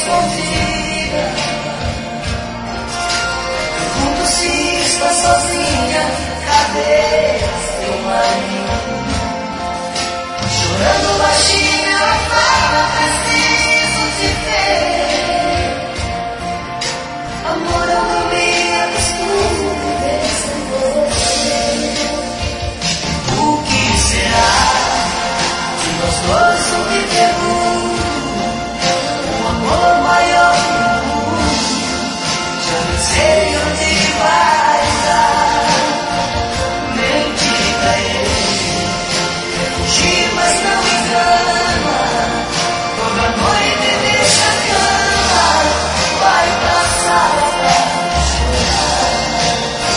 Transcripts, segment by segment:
escondida. Pergunto se está sozinha, cadê seu marido? Chorando baixinho, ela fala, preciso te ver. Amor, eu não me acostumo viver sem você. O que será de nós dois? Eu me pergunto. O amor maior do mundo, já nem sei onde vai dar. Nem diga ele, quer fugir, mas não engana. Toda noite deixa a cama, vai pra sala pra chorar.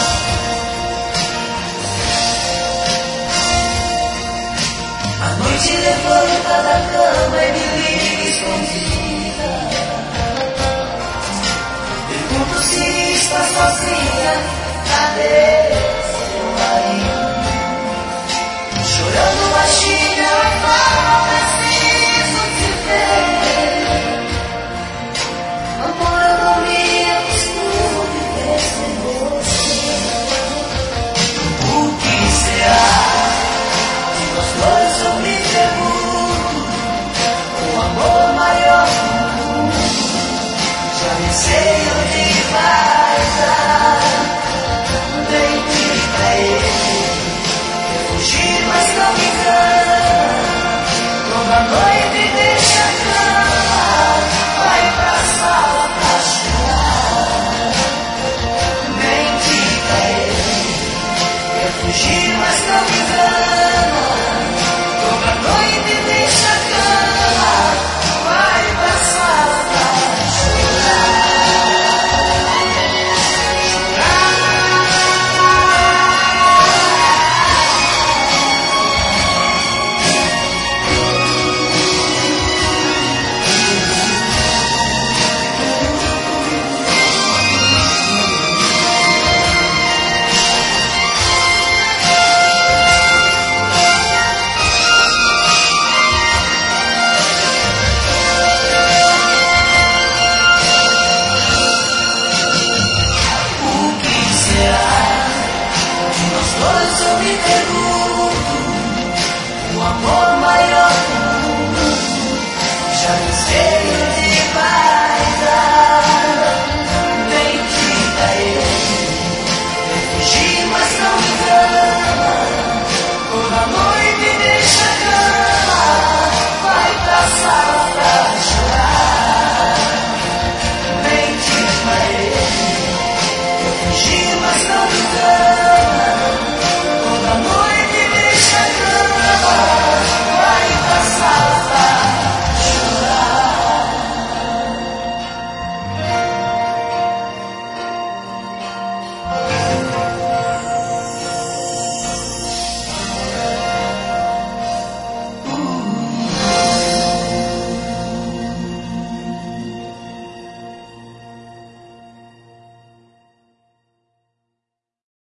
A noite levanta da cama e me liga escondida. Pergunto se está sozinha, cadê seu marido? Chorando baixinho, ela fala, preciso te ver. Amor, eu não me acostumo viver sem você. O que será de nós dois? Eu me pergunto. O amor maior do mundo, já nem sei onde vai.